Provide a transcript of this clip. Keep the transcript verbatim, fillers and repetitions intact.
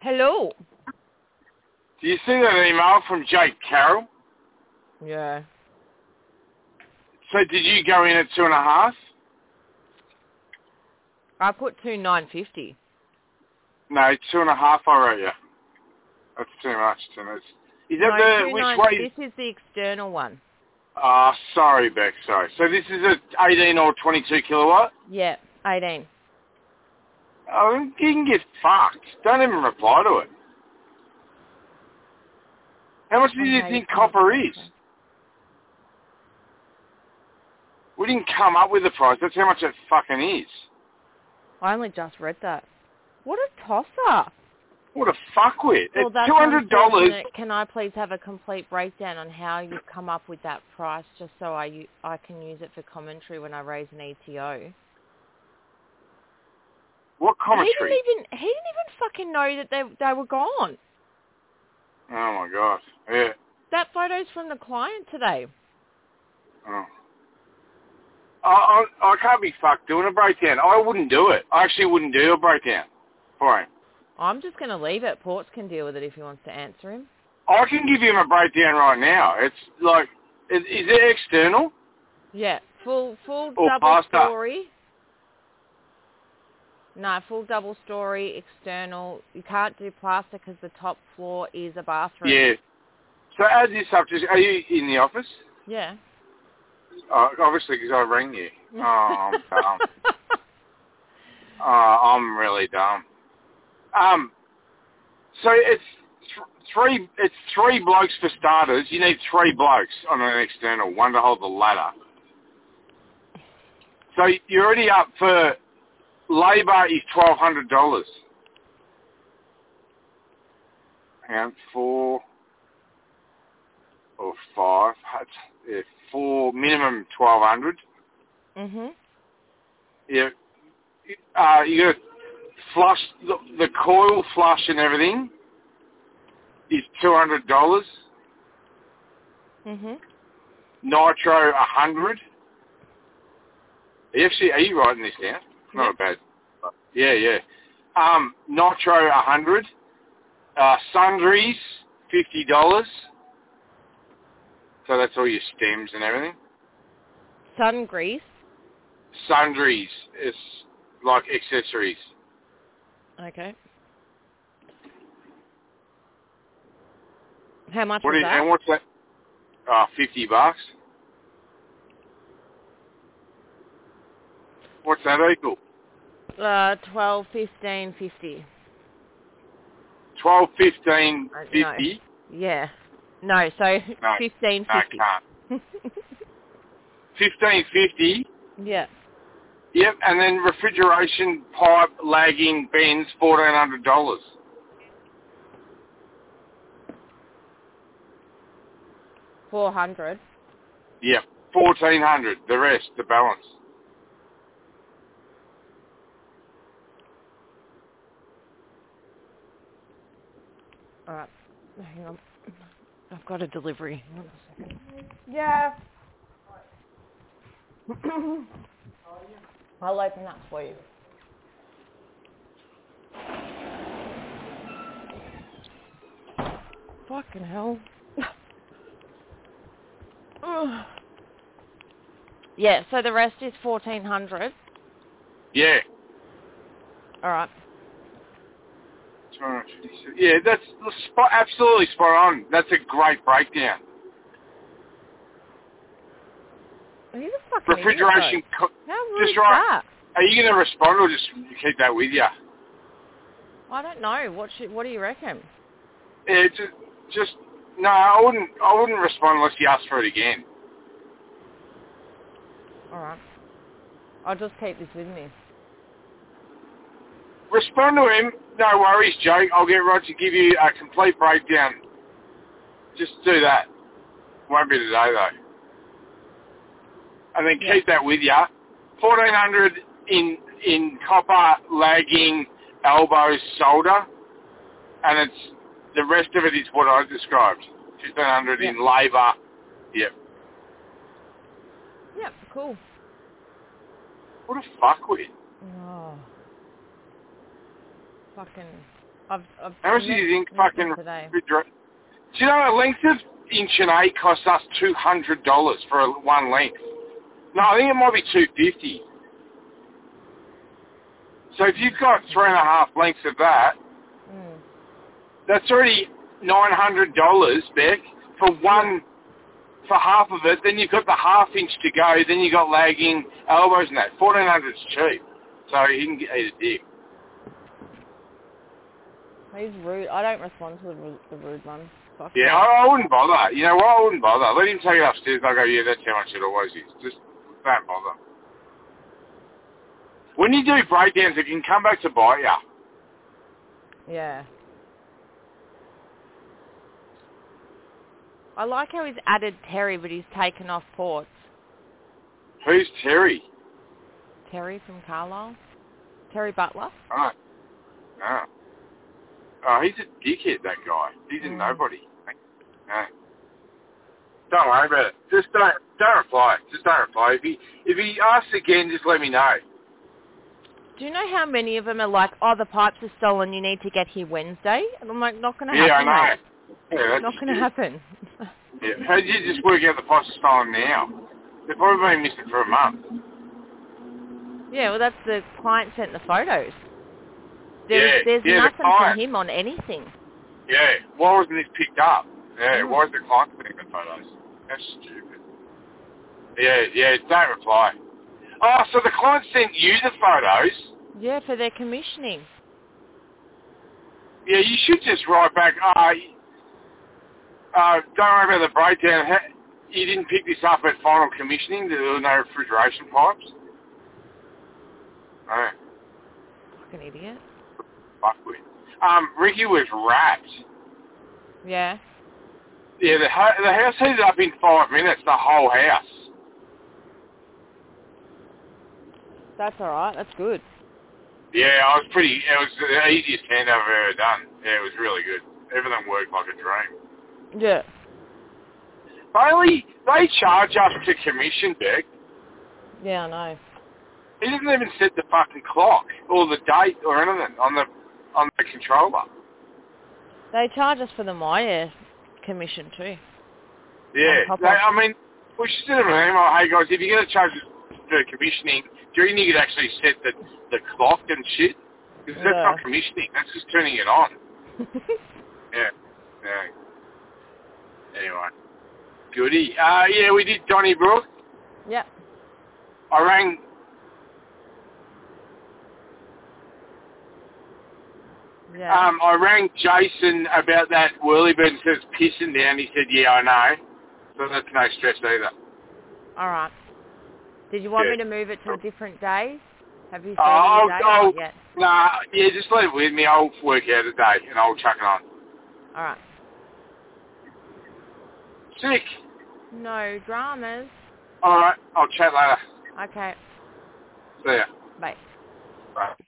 Hello. Do you see that email from Jake Carroll? Yeah. So did you go in at two and a half? I put two nine fifty. No, two and a half I wrote you. That's too much to me. Is that No, the, two which nine. way? This is the external one. Ah, uh, sorry, Beck, sorry. So this is a eighteen or twenty-two kilowatt? Yeah, eighteen. Oh, you can get fucked. Don't even reply to it. How much do you think copper is? We didn't come up with the price. That's how much it fucking is. I only just read that. What a tosser. What a fuckwit. Well, It's that's two hundred dollars. unfortunate. Can I please have a complete breakdown on how you've come up with that price, just so I, u- I can use it for commentary when I raise an E T O? What commentary? He didn't even, he didn't even fucking know that they, they were gone. Oh my god. Yeah. That photo's from the client today. Oh. I, I, I can't be fucked doing a breakdown. I wouldn't do it. I actually wouldn't do a breakdown for him. I'm just going to leave it. Ports can deal with it if he wants to answer him. I can give him a breakdown right now. It's like, is, is it external? Yeah, full full Or double plaster? story. No, full double story, external. You can't do plaster because the top floor is a bathroom. Yeah. So as this up, just, are you in the office? Yeah. Uh, obviously, because I rang you. Oh, I'm dumb. Oh, I'm really dumb. Um, so it's th- three. It's three blokes for starters. You need three blokes on an external, one to hold the ladder. So you're already up for labour is twelve hundred dollars. And four or five. Yeah, four minimum twelve hundred. Mhm. Yeah. Uh, you got to flush the, the coil flush and everything is two hundred dollars. Mhm. Nitro a hundred. Are you actually are you writing this down? Not Yep. a bad. Yeah, yeah. Um, nitro a hundred. Uh, sundries fifty dollars. So that's all your stems and everything. Sun grease. Sundries is like accessories. Okay. How much What was is, that? and what's that? Uh, fifty bucks. What's that equal? Uh, twelve, fifteen, fifty. Twelve, fifteen, Uh, no. fifty. Yeah. No. So No, fifteen, no, I fifty. can't. Fifteen fifty. Yeah. Yep, and then refrigeration pipe lagging bends fourteen hundred dollars. Four hundred. Yep, fourteen hundred. The rest, the balance. All right. Hang on. I've got a delivery. Hang on a second. Yeah. I'll open that for you. Fucking hell. Yeah, so the rest is fourteen hundred. Yeah. All right. Yeah, that's spot, absolutely spot on. That's a great breakdown. He's a fucking Refrigeration. idiot, Co- How rude just is right. that? Are you going to respond or just keep that with you? I don't know. What should, What do you reckon? Yeah, just, just no. I wouldn't. I wouldn't respond unless you ask for it again. All right. I'll just keep this with me. Respond to him. No worries, Jake. I'll get Rod to give you a complete breakdown. Just do that. Won't be today though. And then Yeah. keep that with you. Fourteen hundred in in copper lagging elbow solder, and it's the rest of it is what I described. Fifteen hundred Yeah. in labour. Yep. Yep. Cool. What a fuckwit. Oh. Fucking I've, I've How much do you think met fucking... them today. Do you know a length of inch and eight costs us two hundred dollars for a, one length? No, I think it might be two hundred fifty dollars. So if you've got three and a half lengths of that, Mm. that's already nine hundred dollars, Beck, for one, for half of it. Then you've got the half inch to go. Then you've got lagging elbows and that. fourteen hundred dollars is cheap. So he can get, eat a dick. He's rude. I don't respond to the rude, the rude ones. Fuck Yeah, that. I, I wouldn't bother. You know what? I wouldn't bother. Let him take it upstairs. I'll go, yeah, that's how much it always is. Just don't bother. When you do breakdowns, it can come back to bite you. Yeah. I like how he's added Terry, but he's taken off Ports. Who's Terry? Terry from Carlisle? Terry Butler? Oh. Oh. Oh, he's a dickhead, that guy. He's Mm. a nobody. No. Don't worry about it. Just don't don't reply. Just don't reply. If he if he asks again, just let me know. Do you know how many of them are like, oh, the pipes are stolen, you need to get here Wednesday? And I'm like, not going to Yeah, happen, I know. mate. Yeah, that's Not going to stupid. happen. Yeah. How did you just work out the price of stolen now? They've probably been missing for a month. Yeah, well, that's the client sent the photos. There's, Yeah, there's yeah, the nothing client. from him on anything. Yeah. Why wasn't this picked up? Yeah, Mm. why is the client sending the photos? That's stupid. Yeah, yeah, don't reply. Oh, so the client sent you the photos? Yeah, for their commissioning. Yeah, you should just write back, uh, uh, don't worry about the breakdown. Ha- You didn't pick this up at final commissioning? There were no refrigeration pipes? Oh, Fucking idiot. fuck with. Um, Ricky was wrapped. Yeah. Yeah, the, ho- the house heated up in five minutes, the whole house. That's all right. That's good. Yeah, I was pretty, it was the easiest handover I've ever done. Yeah, it was really good. Everything worked like a dream. Yeah. Only, they charge us to commission, Beck. Yeah, I know. He doesn't even set the fucking clock or the date or anything on the on the controller. They charge us for the Maya commission too. Yeah, On top they, of- I mean, we should send them an email. Hey guys, if you're going to charge us for commissioning, do you reckon you could actually set the the clock and shit? Because that's Yeah. not commissioning. That's just turning it on. Yeah. Yeah. Anyway, goody. Uh, yeah, we did Donnybrook. Yep. I rang. Yeah. Um, I rang Jason about that whirlybird and says pissing down. He said, yeah, I know. So that's no stress either. All right. Did you want Yeah. me to move it to a different day? Have you seen Uh, I'll, any day? I'll, Not yet. nah, yeah, just leave it with me. I'll work out a day and I'll chuck it on. All right. Sick. No dramas. All right, I'll chat later. Okay. See ya. Bye. Bye.